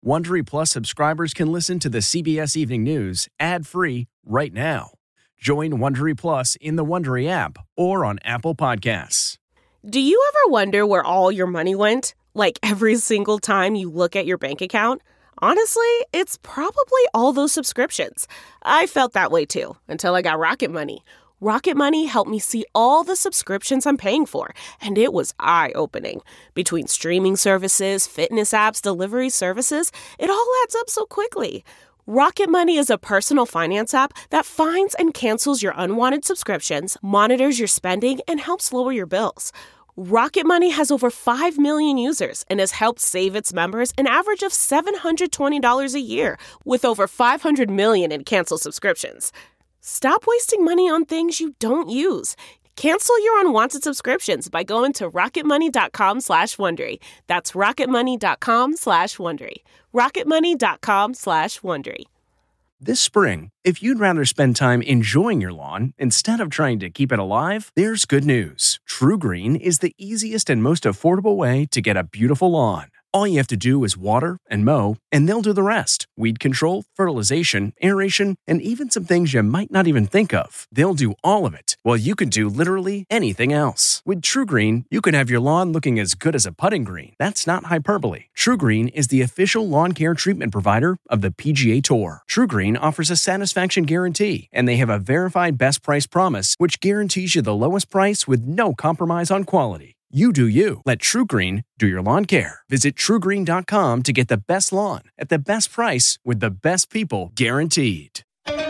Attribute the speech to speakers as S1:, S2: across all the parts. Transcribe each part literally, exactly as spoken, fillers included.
S1: Wondery Plus subscribers can listen to the C B S Evening News ad-free right now. Join Wondery Plus in the Wondery app or on Apple Podcasts.
S2: Do you ever wonder where all your money went? Like every single time you look at your bank account? Honestly, it's probably all those subscriptions. I felt that way too, until I got Rocket Money. Rocket Money helped me see all the subscriptions I'm paying for, and it was eye-opening. Between streaming services, fitness apps, delivery services, it all adds up so quickly. Rocket Money is a personal finance app that finds and cancels your unwanted subscriptions, monitors your spending, and helps lower your bills. Rocket Money has over five million users and has helped save its members an average of seven hundred twenty dollars a year, with over five hundred million in canceled subscriptions. Stop wasting money on things you don't use. Cancel your unwanted subscriptions by going to rocketmoney.com slash Wondery. That's rocketmoney.com slash Wondery. rocketmoney.com slash Wondery.
S1: This spring, if you'd rather spend time enjoying your lawn instead of trying to keep it alive, there's good news. True Green is the easiest and most affordable way to get a beautiful lawn. All you have to do is water and mow, and they'll do the rest. Weed control, fertilization, aeration, and even some things you might not even think of. They'll do all of it, while you can do literally anything else. With True Green, you can have your lawn looking as good as a putting green. That's not hyperbole. True Green is the official lawn care treatment provider of the P G A Tour. True Green offers a satisfaction guarantee, and they have a verified best price promise, which guarantees you the lowest price with no compromise on quality. You do you. Let True Green do your lawn care. Visit true green dot com to get the best lawn at the best price with the best people guaranteed.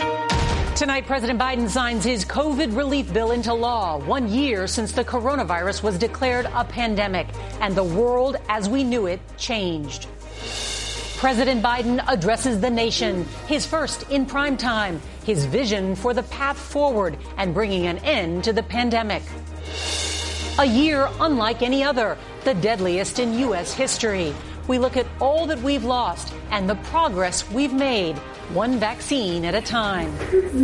S3: Tonight, President Biden signs his COVID relief bill into law, one year since the coronavirus was declared a pandemic and the world as we knew it changed. President Biden addresses the nation, his first in prime time, his vision for the path forward and bringing an end to the pandemic. A year unlike any other, the deadliest in U S history. We look at all that we've lost and the progress we've made, one vaccine at a time.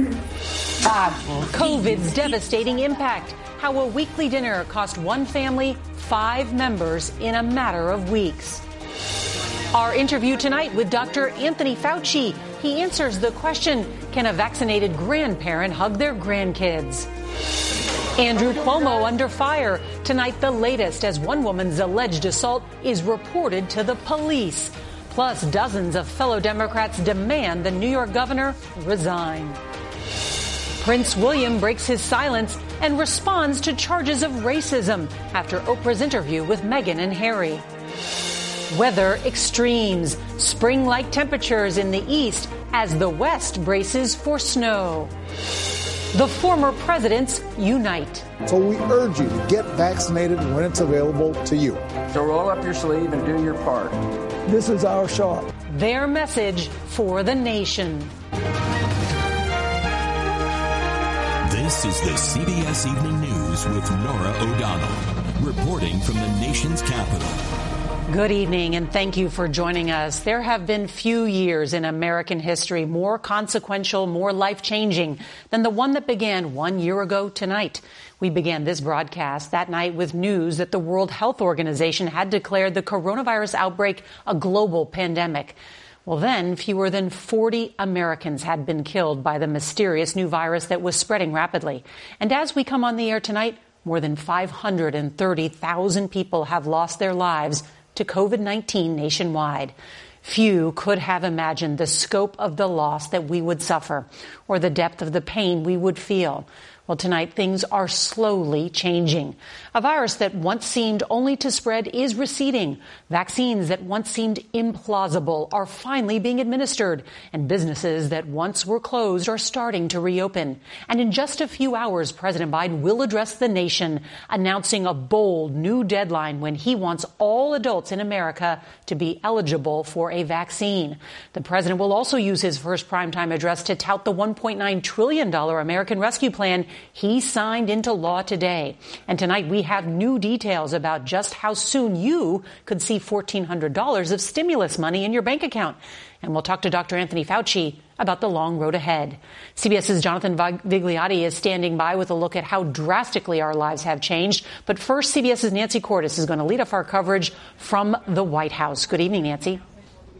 S3: COVID's devastating impact, how a weekly dinner cost one family five members in a matter of weeks. Our interview tonight with Doctor Anthony Fauci. He answers the question, can a vaccinated grandparent hug their grandkids? Andrew Cuomo under fire. Tonight, the latest as one woman's alleged assault is reported to the police. Plus, dozens of fellow Democrats demand the New York governor resign. Prince William breaks his silence and responds to charges of racism after Oprah's interview with Meghan and Harry. Weather extremes, spring-like temperatures in the east as the west braces for snow. The former presidents unite.
S4: So we urge you to get vaccinated when it's available to you.
S5: So roll up your sleeve and do your part.
S4: This is our shot.
S3: Their message for the nation.
S6: This is the C B S Evening News with Norah O'Donnell, reporting from the nation's capital.
S3: Good evening, and thank you for joining us. There have been few years in American history more consequential, more life-changing than the one that began one year ago tonight. We began this broadcast that night with news that the World Health Organization had declared the coronavirus outbreak a global pandemic. Well, then, fewer than forty Americans had been killed by the mysterious new virus that was spreading rapidly. And as we come on the air tonight, more than five hundred thirty thousand people have lost their lives to COVID nineteen nationwide. Few could have imagined the scope of the loss that we would suffer or the depth of the pain we would feel. Well, tonight, things are slowly changing. A virus that once seemed only to spread is receding. Vaccines that once seemed implausible are finally being administered. And businesses that once were closed are starting to reopen. And in just a few hours, President Biden will address the nation, announcing a bold new deadline when he wants all adults in America to be eligible for a vaccine. The president will also use his first primetime address to tout the one point nine trillion dollars American Rescue Plan he signed into law today. And tonight we have new details about just how soon you could see fourteen hundred dollars of stimulus money in your bank account. And we'll talk to Doctor Anthony Fauci about the long road ahead. CBS's Jonathan Vigliotti is standing by with a look at how drastically our lives have changed. But first, CBS's Nancy Cordes is going to lead off our coverage from the White House. Good evening, Nancy.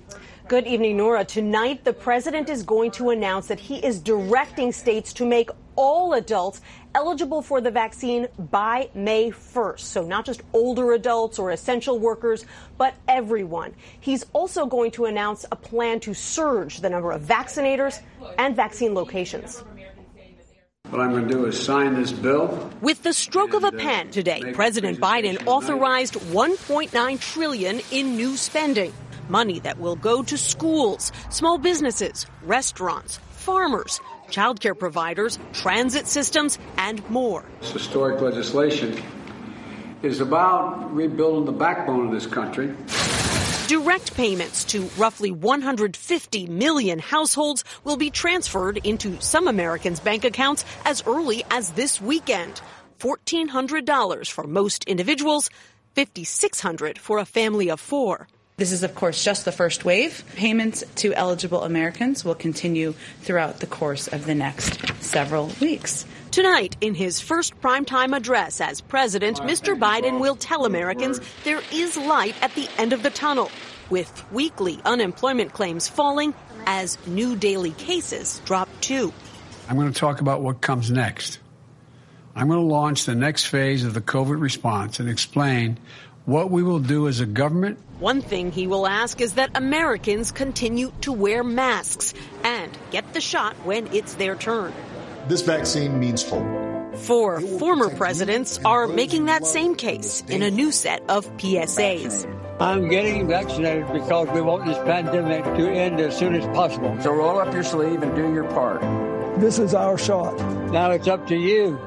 S7: Good evening, Nora. Tonight, the president is going to announce that he is directing states to make all adults eligible for the vaccine by May first. So not just older adults or essential workers, but everyone. He's also going to announce a plan to surge the number of vaccinators and vaccine locations.
S8: What I'm going to do is sign this bill.
S7: With the stroke of a pen today, President Biden authorized one point nine trillion dollars in new spending. Money that will go to schools, small businesses, restaurants, farmers, childcare providers, transit systems, and more.
S8: This historic legislation is about rebuilding the backbone of this country.
S7: Direct payments to roughly one hundred fifty million households will be transferred into some Americans' bank accounts as early as this weekend. fourteen hundred dollars for most individuals, five thousand six hundred dollars for a family of four.
S9: This is, of course, just the first wave. Payments to eligible Americans will continue throughout the course of the next several weeks.
S7: Tonight, in his first primetime address as president, Mister Biden will tell Americans there is light at the end of the tunnel, with weekly unemployment claims falling as new daily cases drop too.
S10: I'm going to talk about what comes next. I'm going to launch the next phase of the COVID response and explain what we will do as a government.
S7: One thing he will ask is that Americans continue to wear masks and get the shot when it's their turn.
S4: This vaccine means hope.
S7: Four former presidents are making that same case in a new set of P S As.
S11: I'm getting vaccinated because we want this pandemic to end as soon as possible.
S5: So roll up your sleeve and do your part.
S12: This is our shot.
S11: Now it's up to you.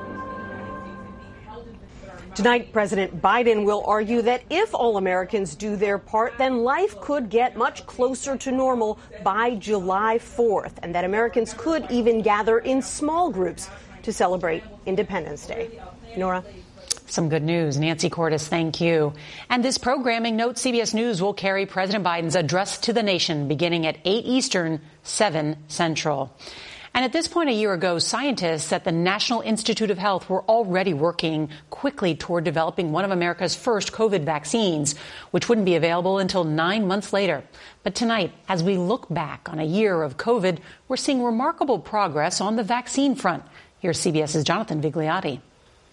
S7: Tonight, President Biden will argue that if all Americans do their part, then life could get much closer to normal by July fourth, and that Americans could even gather in small groups to celebrate Independence Day. Nora?
S3: Some good news. Nancy Cordes, thank you. And this programming note, C B S News will carry President Biden's address to the nation beginning at eight Eastern, seven Central. And at this point a year ago, scientists at the National Institute of Health were already working quickly toward developing one of America's first COVID vaccines, which wouldn't be available until nine months later. But tonight, as we look back on a year of COVID, we're seeing remarkable progress on the vaccine front. Here's CBS's Jonathan Vigliotti.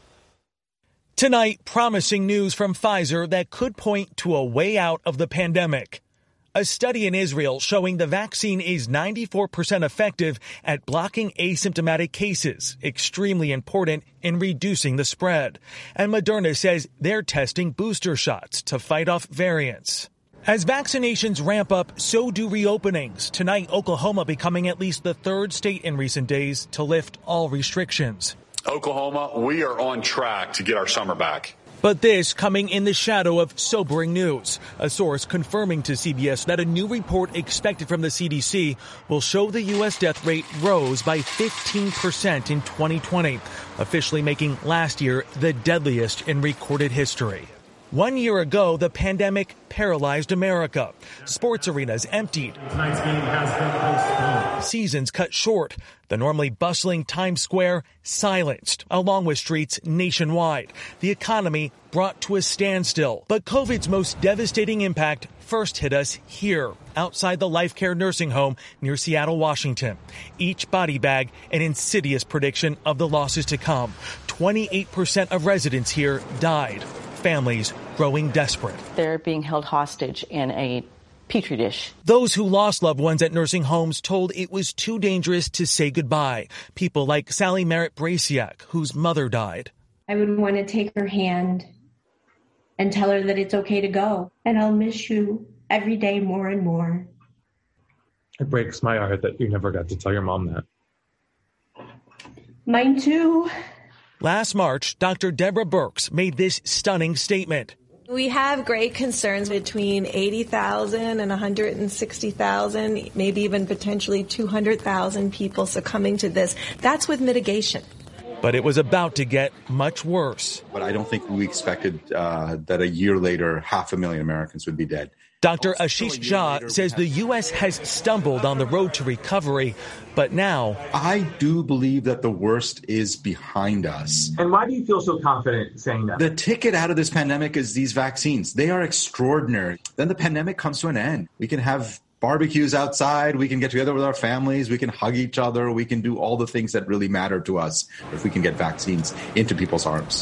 S13: Tonight, promising news from Pfizer that could point to a way out of the pandemic. A study in Israel showing the vaccine is ninety-four percent effective at blocking asymptomatic cases, extremely important in reducing the spread. And Moderna says they're testing booster shots to fight off variants. As vaccinations ramp up, so do reopenings. Tonight, Oklahoma becoming at least the third state in recent days to lift all restrictions.
S14: Oklahoma, we are on track to get our summer back.
S13: But this coming in the shadow of sobering news. A source confirming to C B S that a new report expected from the C D C will show the U S death rate rose by fifteen percent in twenty twenty, officially making last year the deadliest in recorded history. One year ago, the pandemic paralyzed America. Sports arenas emptied. Tonight's game has been postponed. Seasons cut short. The normally bustling Times Square silenced, along with streets nationwide. The economy brought to a standstill. But COVID's most devastating impact first hit us here, outside the Life Care nursing home near Seattle, Washington. Each body bag an insidious prediction of the losses to come. twenty-eight percent of residents here died. Families growing desperate.
S15: They're being held hostage in a petri dish.
S13: Those who lost loved ones at nursing homes told it was too dangerous to say goodbye. People like Sally Merritt Brasiak, whose mother died.
S16: I would want to take her hand and tell her that it's okay to go. And I'll miss you every day more and more.
S17: It breaks my heart that you never got to tell your mom that.
S16: Mine too.
S13: Last March, Doctor Deborah Birx made this stunning statement.
S18: We have great concerns between eighty thousand and one hundred sixty thousand, maybe even potentially two hundred thousand people succumbing to this. That's with mitigation.
S13: But it was about to get much worse.
S19: But I don't think we expected uh, that a year later, half a million Americans would be dead.
S13: Doctor Ashish Jha says the U S has stumbled on the road to recovery, but now...
S19: I do believe that the worst is behind us.
S20: And why do you feel so confident saying that?
S19: The ticket out of this pandemic is these vaccines. They are extraordinary. Then the pandemic comes to an end. We can have barbecues outside. We can get together with our families. We can hug each other. We can do all the things that really matter to us if we can get vaccines into people's arms.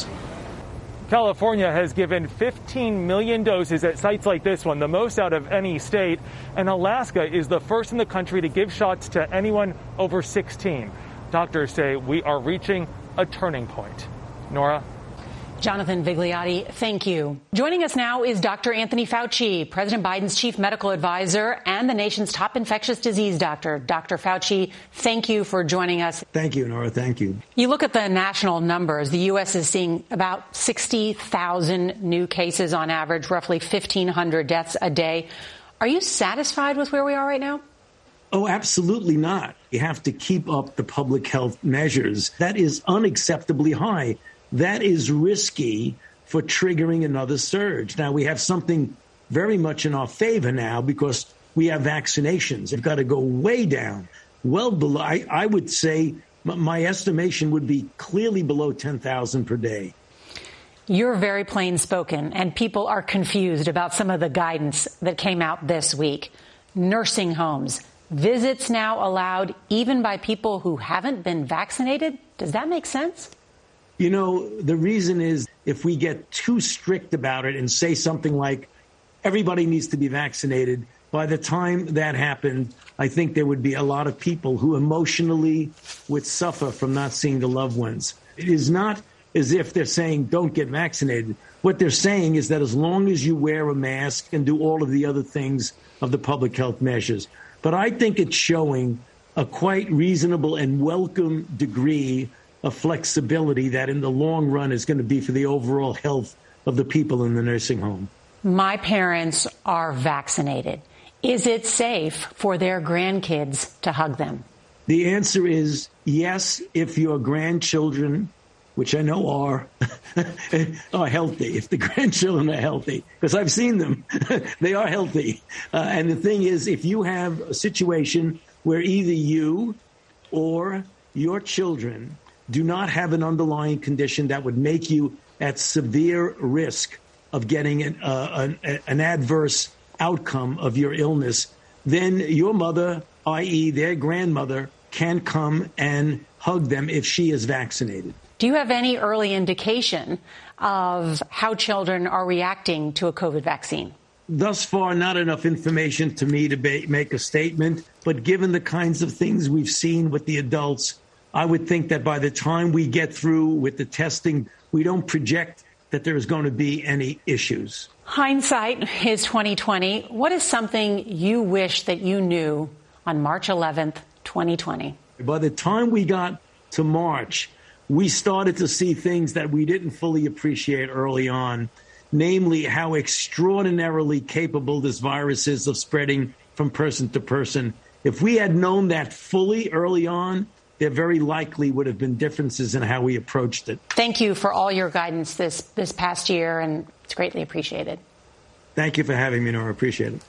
S13: California has given fifteen million doses at sites like this one, the most out of any state. And Alaska is the first in the country to give shots to anyone over sixteen. Doctors say we are reaching a turning point. Nora?
S3: Jonathan Vigliotti, thank you. Joining us now is Doctor Anthony Fauci, President Biden's chief medical advisor and the nation's top infectious disease doctor. Doctor Fauci, thank you for joining us.
S21: Thank you, Nora. Thank you.
S3: You look at the national numbers. The U S is seeing about sixty thousand new cases on average, roughly fifteen hundred deaths a day. Are you satisfied with where we are right now?
S21: Oh, absolutely not. You have to keep up the public health measures. That is unacceptably high. That is risky for triggering another surge. Now, we have something very much in our favor now because we have vaccinations. It's got to go way down, well below. I, I would say my estimation would be clearly below ten thousand per day.
S3: You're very plain spoken, and people are confused about some of the guidance that came out this week. Nursing homes, visits now allowed even by people who haven't been vaccinated. Does that make sense?
S21: You know, the reason is if we get too strict about it and say something like everybody needs to be vaccinated, by the time that happened, I think there would be a lot of people who emotionally would suffer from not seeing the loved ones. It is not as if they're saying don't get vaccinated. What they're saying is that as long as you wear a mask and do all of the other things of the public health measures. But I think it's showing a quite reasonable and welcome degree of flexibility that in the long run is going to be for the overall health of the people in the nursing home.
S3: My parents are vaccinated. Is it safe for their grandkids to hug them?
S21: The answer is yes, if your grandchildren, which I know are, are healthy, if the grandchildren are healthy, because I've seen them, they are healthy. Uh, and the thing is, if you have a situation where either you or your children do not have an underlying condition that would make you at severe risk of getting an, uh, an, an adverse outcome of your illness, then your mother, that is their grandmother, can come and hug them if she is vaccinated.
S3: Do you have any early indication of how children are reacting to a COVID vaccine?
S21: Thus far, not enough information to me to ba- make a statement. But given the kinds of things we've seen with the adults, I would think that by the time we get through with the testing, we don't project that there is going to be any issues.
S3: Hindsight is twenty twenty. What is something you wish that you knew on March eleventh, twenty twenty?
S21: By the time we got to March, we started to see things that we didn't fully appreciate early on, namely how extraordinarily capable this virus is of spreading from person to person. If we had known that fully early on, there very likely would have been differences in how we approached it.
S3: Thank you for all your guidance this, this past year, and it's greatly appreciated.
S21: Thank you for having me, Nora. Appreciate it.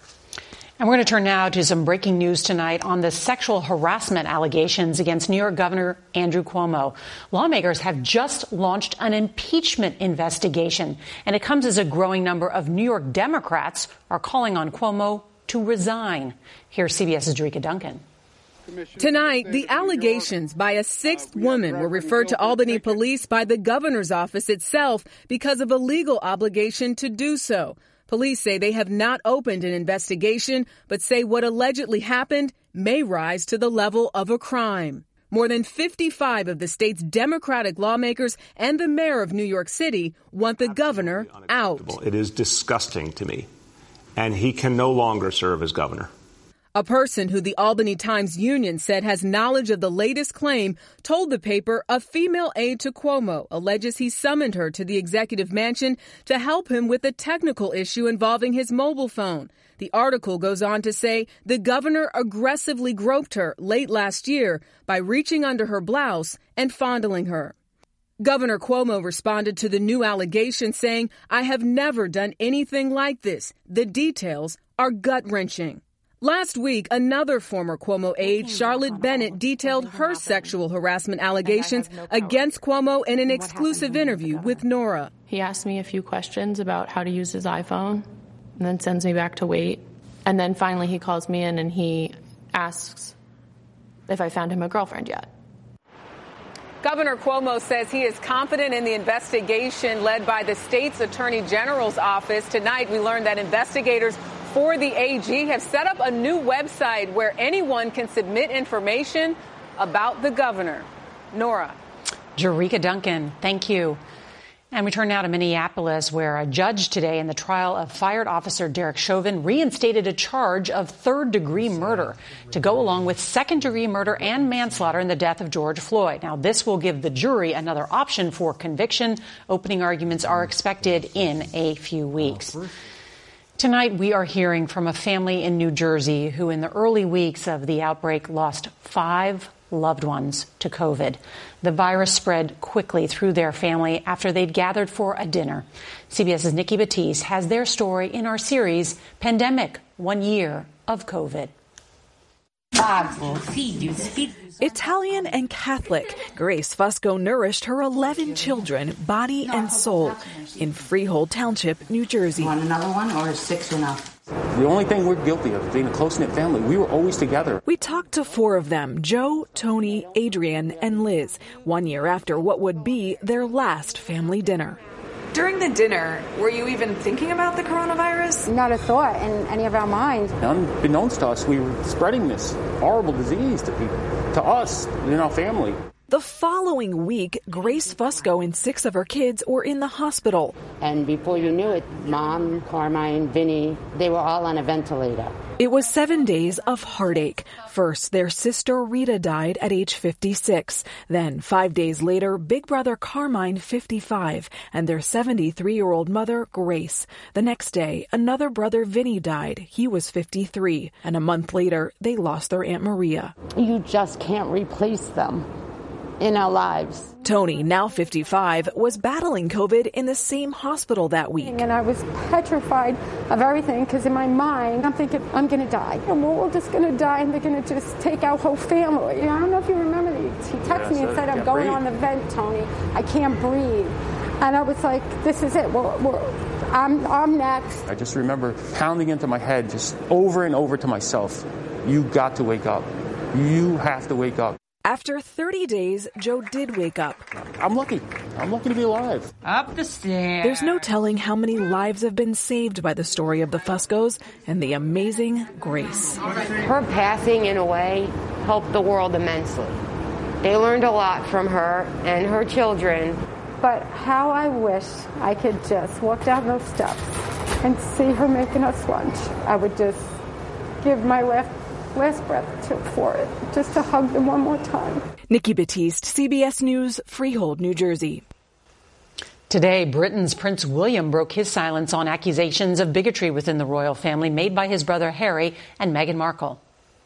S3: And we're going to turn now to some breaking news tonight on the sexual harassment allegations against New York Governor Andrew Cuomo. Lawmakers have just launched an impeachment investigation, and it comes as a growing number of New York Democrats are calling on Cuomo to resign. Here's CBS's Jerika Duncan.
S22: Tonight, the allegations by a sixth woman were referred to Albany police by the governor's office itself because of a legal obligation to do so. Police say they have not opened an investigation, but say what allegedly happened may rise to the level of a crime. More than fifty-five of the state's Democratic lawmakers and the mayor of New York City want the governor out.
S23: It is disgusting to me, and he can no longer serve as governor.
S22: A person who the Albany Times Union said has knowledge of the latest claim told the paper a female aide to Cuomo alleges he summoned her to the executive mansion to help him with a technical issue involving his mobile phone. The article goes on to say the governor aggressively groped her late last year by reaching under her blouse and fondling her. Governor Cuomo responded to the new allegation saying, "I have never done anything like this. The details are gut-wrenching." Last week, another former Cuomo aide, Charlotte Bennett, detailed her sexual harassment allegations against Cuomo in an exclusive interview with Nora.
S24: He asked me a few questions about how to use his iPhone and then sends me back to wait.
S1: And then finally he calls me in and he asks if I found him a girlfriend yet.
S22: Governor Cuomo says he is confident in the investigation led by the state's Attorney General's office. Tonight, we learned that investigators for the A G have set up a new website where anyone can submit information about the governor. Nora.
S3: Jerika Duncan, thank you. And we turn now to Minneapolis, where a judge today in the trial of fired officer Derek Chauvin reinstated a charge of third-degree murder to go along with second-degree murder and manslaughter in the death of George Floyd. Now, this will give the jury another option for conviction. Opening arguments are expected in a few weeks. Tonight, we are hearing from a family in New Jersey who, in the early weeks of the outbreak, lost five loved ones to COVID. The virus spread quickly through their family after they'd gathered for a dinner. CBS's Nikki Batiste has their story in our series, Pandemic, One Year of COVID.
S2: Italian and Catholic, Grace Fusco nourished her eleven children, body and soul, in Freehold Township, New Jersey.
S6: Want another one, or is six enough?
S5: The only thing we're guilty of is being a close-knit family. We were always together.
S2: We talked to four of them, Joe, Tony, Adrian, and Liz, one year after what would be their last family dinner.
S24: During the dinner, were you even thinking about the coronavirus?
S25: Not a thought in any of our minds.
S5: Unbeknownst to us, we were spreading this horrible disease to people, to us, in our family.
S2: The following week, Grace Fusco and six of her kids were in the hospital.
S6: And before you knew it, Mom, Carmine, Vinny, they were all on a ventilator.
S2: It was seven days of heartache. First, their sister Rita died at age fifty-six. Then, five days later, big brother Carmine, fifty-five, and their seventy-three-year-old mother, Grace. The next day, another brother, Vinny, died. He was fifty-three. And a month later, they lost their Aunt Maria.
S6: You just can't replace them in our lives.
S2: Tony, now fifty-five, was battling COVID in the same hospital that week.
S25: And I was petrified of everything because in my mind, I'm thinking, I'm going to die. And we're all just going to die and they're going to just take our whole family. I don't know if you remember, he texted me and said, I'm going on the vent, Tony. I can't breathe. And I was like, this is it. We're, we're, I'm, I'm next.
S5: I just remember pounding into my head just over and over to myself, you got to wake up. You have to wake up.
S2: After thirty days, Joe did wake up.
S5: I'm lucky. I'm lucky to be alive.
S6: Up the stairs.
S2: There's no telling how many lives have been saved by the story of the Fuscos and the amazing Grace.
S26: Her passing, in a way, helped the world immensely. They learned a lot from her and her children.
S25: But how I wish I could just walk down those steps and see her making us lunch. I would just give my last last breath to, for it, just to hug them one more time.
S2: Nikki Batiste, C B S News, Freehold, New Jersey.
S3: Today, Britain's Prince William broke his silence on accusations of bigotry within the royal family made by his brother Harry and Meghan Markle.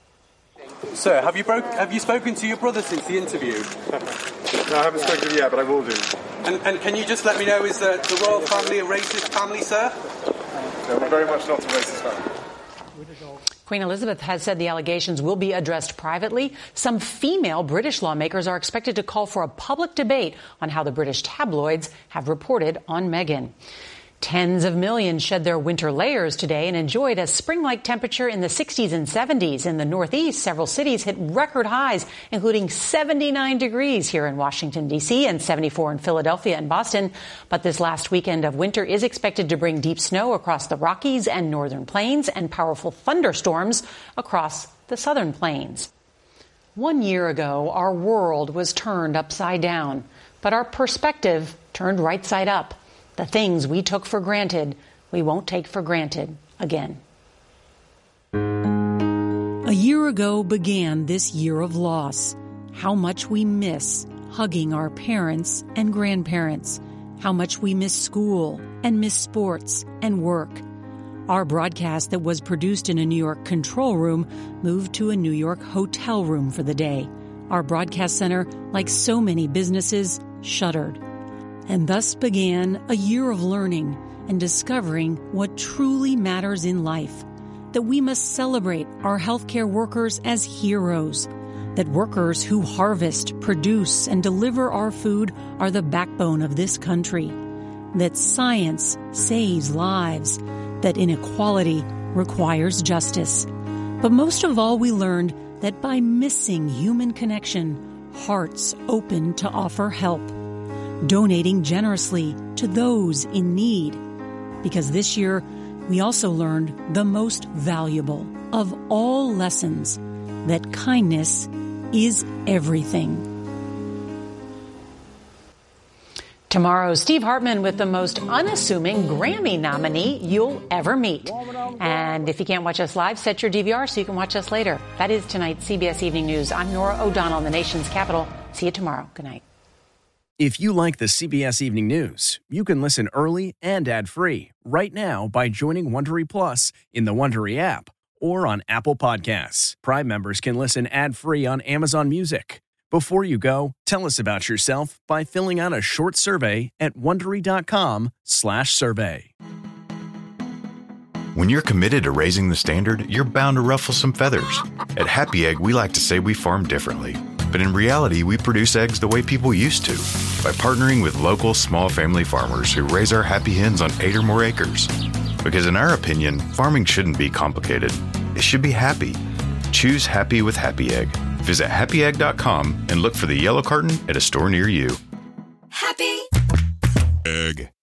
S27: Sir, have you, broke, have you spoken to your brother since the interview?
S28: No, I haven't spoken to him yet, but I will do.
S27: And, and can you just let me know, is the, the royal family a racist family, sir?
S28: No, we're very much not a racist family.
S3: Queen Elizabeth has said the allegations will be addressed privately. Some female British lawmakers are expected to call for a public debate on how the British tabloids have reported on Meghan. Tens of millions shed their winter layers today and enjoyed a spring-like temperature in the sixties and seventies. In the Northeast, several cities hit record highs, including seventy-nine degrees here in Washington, D C, and seventy-four in Philadelphia and Boston. But this last weekend of winter is expected to bring deep snow across the Rockies and northern plains and powerful thunderstorms across the southern plains. One year ago, our world was turned upside down, but our perspective turned right side up. The things we took for granted, we won't take for granted again. A year ago began this year of loss. How much we miss hugging our parents and grandparents. How much we miss school and miss sports and work. Our broadcast that was produced in a New York control room moved to a New York hotel room for the day. Our broadcast center, like so many businesses, shuttered. And thus began a year of learning and discovering what truly matters in life. That we must celebrate our healthcare workers as heroes. That workers who harvest, produce, and deliver our food are the backbone of this country. That science saves lives. That inequality
S4: requires justice. But most of all, we learned that by missing human connection, hearts open to offer help, donating generously to those in need. Because this year, we also learned the most valuable of all lessons, that kindness is everything.
S3: Tomorrow, Steve Hartman with the most unassuming Grammy nominee you'll ever meet. And if you can't watch us live, set your D V R so you can watch us later. That is tonight's C B S Evening News. I'm Norah O'Donnell in the nation's capital. See you tomorrow. Good night.
S7: If you like the C B S Evening News, you can listen early and ad-free right now by joining Wondery Plus in the Wondery app or on Apple Podcasts. Prime members can listen ad-free on Amazon Music. Before you go, tell us about yourself by filling out a short survey at Wondery.com slash survey.
S8: When you're committed to raising the standard, you're bound to ruffle some feathers. At Happy Egg, we like to say we farm differently. But in reality, we produce eggs the way people used to, by partnering with local small family farmers who raise our happy hens on eight or more acres. Because in our opinion, farming shouldn't be complicated. It should be happy. Choose happy with Happy Egg. Visit happy egg dot com and look for the yellow carton at a store near you.
S9: Happy Egg.